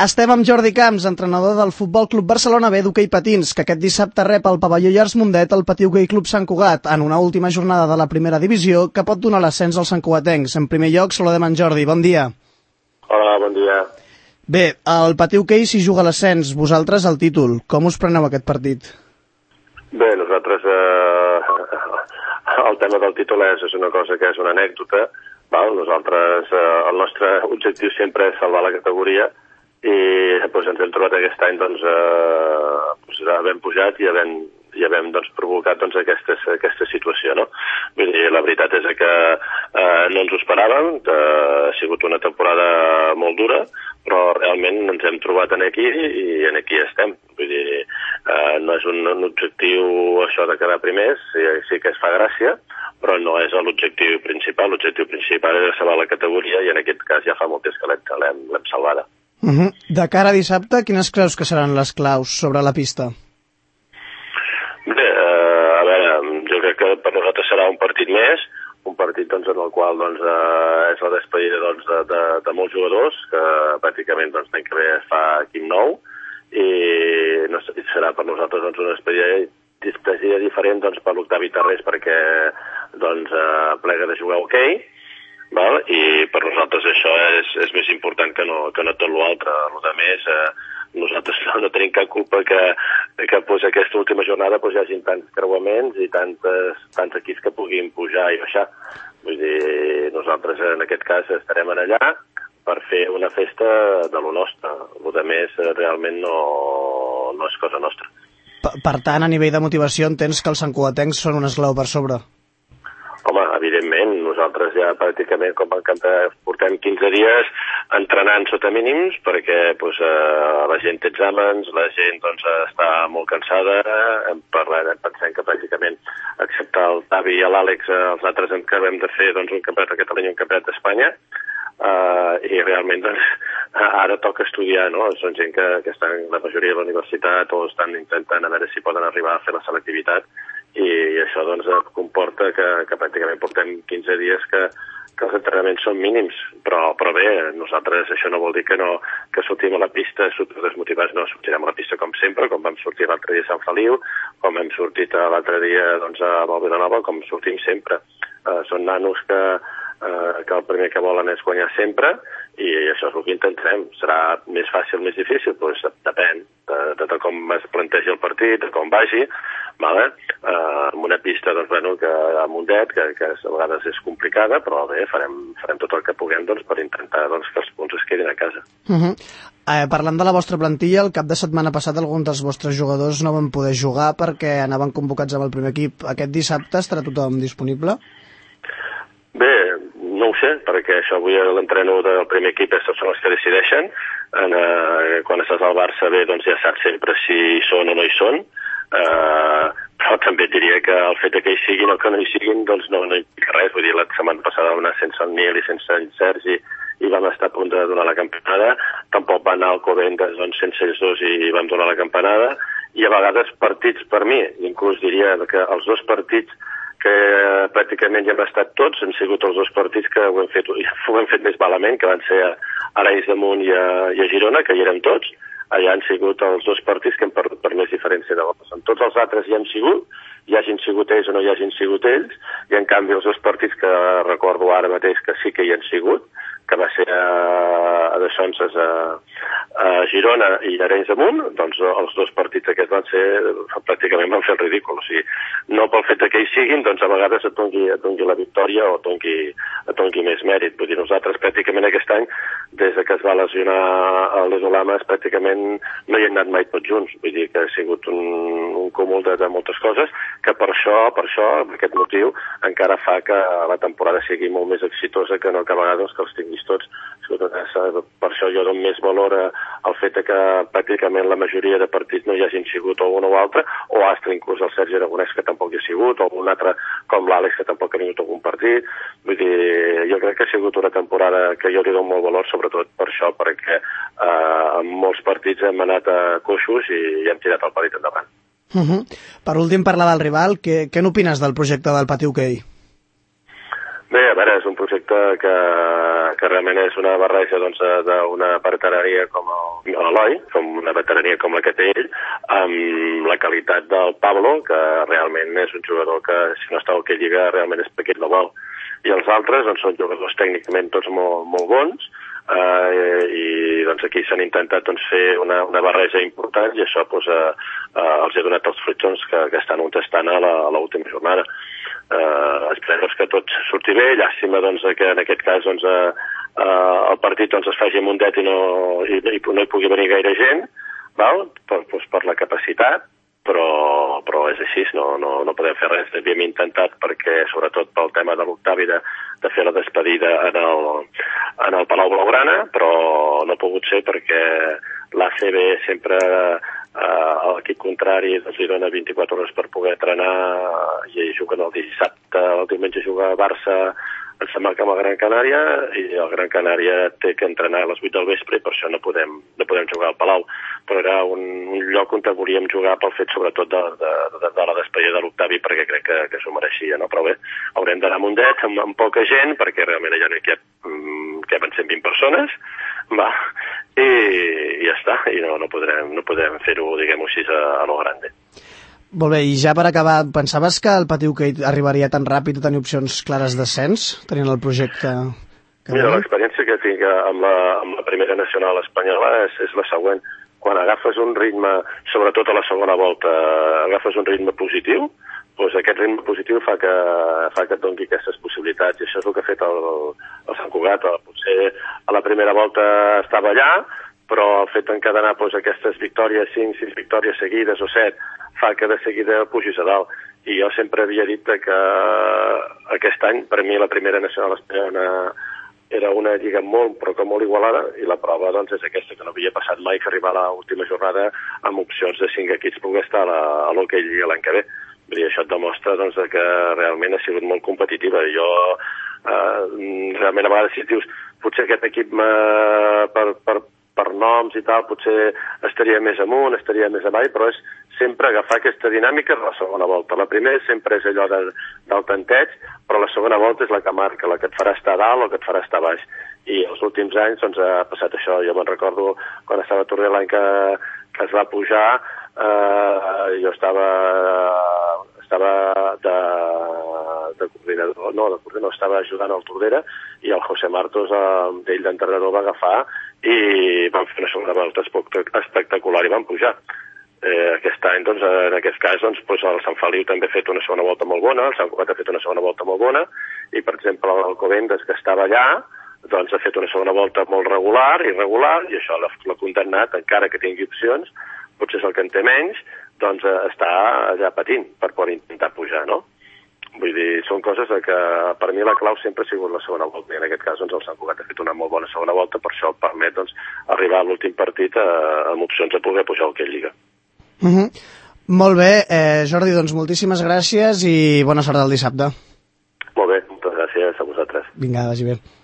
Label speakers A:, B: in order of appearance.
A: Estem amb Jordi Camps, entrenador del Futbol Club Barcelona B d'hoquei patins, que aquest dissabte rep al pavelló Llars Mundet el Patí Hoquei Club Sant Cugat en una última jornada de la primera divisió que pot donar l'ascens als santcugatencs. En primer lloc, saludem en Jordi. Bon dia.
B: Hola, bon dia.
A: Bé, el Patí Hoquei s'hi juga l'ascens, vosaltres el títol. Com us preneu aquest partit?
B: Bé, nosaltres el tema del títol és una cosa que és una anècdota. Nosaltres el nostre objectiu sempre és salvar la categoria i doncs, ens hem trobat aquest any havent pujat i havent provocat aquesta situació, no? Vull dir, la veritat és que no ens ho esperàvem, que ha sigut una temporada molt dura, però realment ens hem trobat aquí i aquí estem. Vull dir, no és un objectiu això de quedar primers, sí que es fa gràcia, però no és l'objectiu principal. L'objectiu principal és salvar la categoria i en aquest cas ja fa molt temps que l'hem salvada.
A: De cara a dissabte, quines creus que seran les claus sobre la pista?
B: Bé, a veure, jo crec que per nosaltres serà un partit més, un partit en el qual és la despedida de molts jugadors, que pràcticament l'any que ve fa equip nou, i serà per nosaltres una despedida diferent per l'Octavi Tarrés, perquè plega de jugar hoquei, i per nosaltres això és més important que no tot l'altre. A més, nosaltres no tenim cap culpa que aquesta última jornada hi hagi tants creuaments i tants equips que puguin pujar i baixar. Vull dir, nosaltres en aquest cas estarem allà per fer una festa de lo nostre. A més, realment no és cosa nostra.
A: Per tant, a nivell de motivació, entens que els santcugatencs són un esglaó per sobre?
B: Home, evidentment, nosaltres ja pràcticament com van cantar portem 15 dies entrenant sota mínims perquè la gent té exàmens, la gent està molt cansada, pensem que pràcticament excepte el Tavi i l'Àlex, els altres en acabem de fer un campionat de Catalunya i un campionat d'Espanya, i realment ara toca estudiar, no? Són gent que estan la majoria de la universitat o estan intentant a veure si poden arribar a fer la selectivitat i això comporta que pràcticament portem 15 dies que els entrenaments són mínims, però bé, nosaltres això no vol dir que sortim a la pista desmotivats, no, sortirem a la pista com sempre, com vam sortir l'altre dia a Sant Feliu, com hem sortit l'altre dia a Vilanova, com sortim sempre. Són nanos que el primer que volen és guanyar sempre i això és el que intentarem. Serà més fàcil, més difícil? Doncs depèn de com es plantegi el partit, de com vagi, amb una pista que a Mundet, que a vegades és complicada, però bé, farem tot el que puguem per intentar que els punts es quedin a casa.
A: Parlant de la vostra plantilla, el cap de setmana passat alguns dels vostres jugadors no van poder jugar perquè anaven convocats amb el primer equip. Aquest dissabte estarà tothom disponible?
B: Bé, no ho sé, perquè això avui l'entrenador del primer equip són els que decideixen. Quan estàs al Barça bé, ja saps sempre si hi són o no hi són, però també diria que el fet que hi siguin o que no hi siguin no implica res. Vull dir, la setmana passada vam anar sense el Nil i sense el Sergi i vam estar a punt de donar la campanada, tampoc va anar al Covendes sense ells dos i vam donar la campanada, i a vegades partits per mi, inclús diria que els dos partits que pràcticament ja hem estat tots, han sigut els dos partits que ho hem fet més malament, que van ser a Arenys de Munt i a Girona, que hi érem tots. Allà han sigut els dos partits que hem perdut per més diferència de gols. En tots els altres hi hem sigut, hi hagin sigut ells o no hi hagin sigut ells, i en canvi els dos partits que recordo ara mateix que sí que hi han sigut, que va ser a Deixonses a Girona i Arenys de Munt, els dos partits aquests pràcticament van fer el ridícul. O sigui, no pel fet que hi siguin, a vegades et doni la victòria o et doni més mèrit. Vull dir, nosaltres pràcticament aquest any, des que es va lesionar l'Edolamas, pràcticament no hi hem anat mai tots junts. Vull dir que ha sigut un cúmul de moltes coses que per això, per aquest motiu, encara fa que la temporada sigui molt més exitosa que no que a vegades que els tinguis tots. Per això jo dono més valor al fet que pràcticament la majoria de partits no hi hagin sigut o un o altre, o Astra, inclús el Sergi Aragonès, que tampoc hi ha sigut, o un altre com l'Àlex, que tampoc ha vingut algun partit. Vull dir, jo crec que ha sigut una temporada que jo li dono molt valor, sobretot per això, perquè en molts partits hem anat a coixos i hem tirat el partit endavant.
A: Per últim, parlar del rival. Què n'opines del projecte del Patí Hoquei?
B: Bé, a veure, és un projecte que realment és una barreja d'una veterania com l'Eloi, com una veterania com la que té ell, amb la qualitat del Pablo, que realment és un jugador que, si no està al que lliga, realment és perquè ell no vol. I els altres són jugadors tècnicament tots molt bons, i aquí s'han intentat fer una barreja important i això els ha donat els fruits que estan on estan a l'última jornada. Esperem que tot surti bé, llàstima que en aquest cas el partit es faci a Mundet i no hi pugui venir gaire gent, per la capacitat, però és així, no podem fer res. Havíem intentat, perquè sobretot pel tema de l'Octavi, de fer la despedida en el Palau Blaugrana, però no ha pogut ser perquè l'ACB sempre a l'equip contrari li dona 24 hores per poder entrenar i juguen el dissabte, el diumenge juga a Barça, em sembla que amb el Gran Canària, i el Gran Canària té que entrenar a les 8 del vespre i per això no podem jugar al Palau. Però era un lloc on volíem jugar pel fet sobretot de la despedida de l'Octavi, perquè crec que s'ho mereixia, no? Però bé, haurem d'anar a Mundet amb poca gent, perquè realment allà no hi caben 120 persones, i ja està, i no podem fer-ho, diguem-ho així, a lo grande.
A: Molt bé, i ja per acabar, pensaves que el Patí Hoquei arribaria tan ràpid a tenir opcions clares d'ascens, tenint el projecte?
B: Mira, l'experiència que tinc amb la primera nacional espanyola és la següent. Quan agafes un ritme, sobretot a la segona volta, agafes un ritme positiu, doncs aquest ritme positiu fa que et doni aquestes possibilitats, i això és el que ha fet el Sant Cugat. Potser a la primera volta estava allà, però el fet d'encadenar aquestes victòries, 5-6 victòries seguides o 7, fa que de seguida pugis a dalt. I jo sempre havia dit que aquest any, per mi, la primera nacional espanyola era una lliga molt igualada, i la prova és aquesta, que no havia passat mai que arribar a l'última jornada amb opcions de 5 equips poder estar a l'Hockey Lliga l'any que ve. Vull dir, això et demostra que realment ha sigut molt competitiva. Jo realment a vegades si dius potser aquest equip per noms i tal potser estaria més amunt, estaria més avall, però és sempre agafar aquesta dinàmica a la segona volta. La primera sempre és allò del tanteig, però la segona volta és la que marca, la que et farà estar a dalt o que et farà estar a baix. I els últims anys ha passat això. Jo me'n recordo quan estava a Tordera l'any que es va pujar, jo estava de coordinador, estava ajudant al Tordera, i el José Martos, d'ell d'entrenador, va agafar i van fer una segona volta espectacular i van pujar. Aquest any, en aquest cas, el Sant Feliu també ha fet una segona volta molt bona, el Sant Cugat ha fet una segona volta molt bona, i, per exemple, l'Alcobendas, que estava allà, ha fet una segona volta molt irregular, i això l'ha condemnat, encara que tingui opcions, potser és el que en té menys, està allà patint per poder intentar pujar, no? Vull dir, són coses que per mi la clau sempre ha sigut la segona volta, i en aquest cas el Sant Cugat ha fet una molt bona segona volta, per això permet arribar a l'últim partit amb opcions de poder pujar al que lliga.
A: Molt bé, Jordi, moltíssimes gràcies i bona sort del dissabte.
B: Molt bé, moltes gràcies a vosaltres.
A: Vinga, vagi bé.